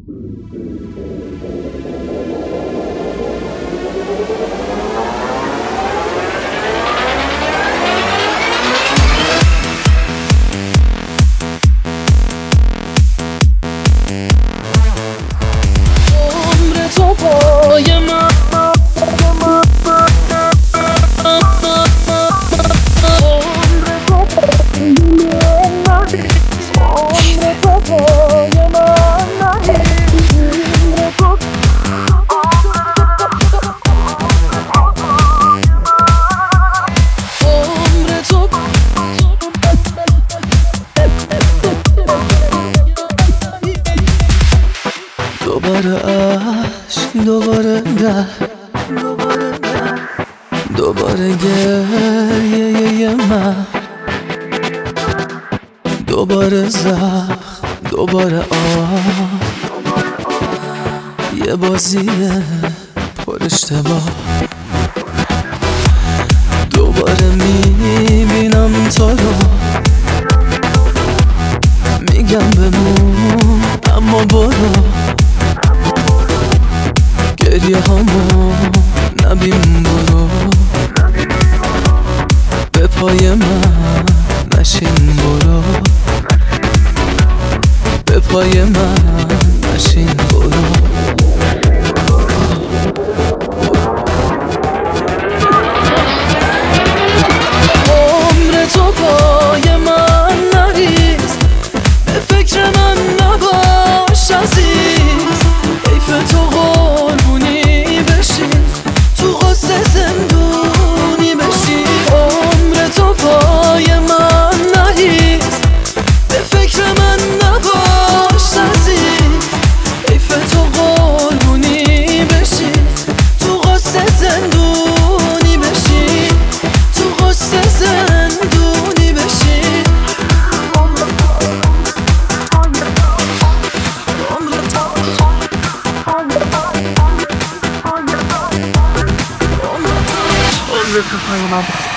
دوباره عشق، دوباره در، دوباره گریه من، دوباره زخم، دوباره یه بازی پر اشتباه. دوباره میبینم تو رو، میگم بمون اما برو، گریه هامو نبین، برو به پای من نشین، برو به پای من نشین، برو. عمر تو پای من نریز، به فکر من نباش عزیز، حیف تو قربونی بشی، تو غصه زندونی بشی. عمر تو پای من نریز، به فکر من نباش عزیز، حیف تو قربونی بشی، تو غصه زندونی بشی، تو غصه زندونی بشی. عمر تو پای من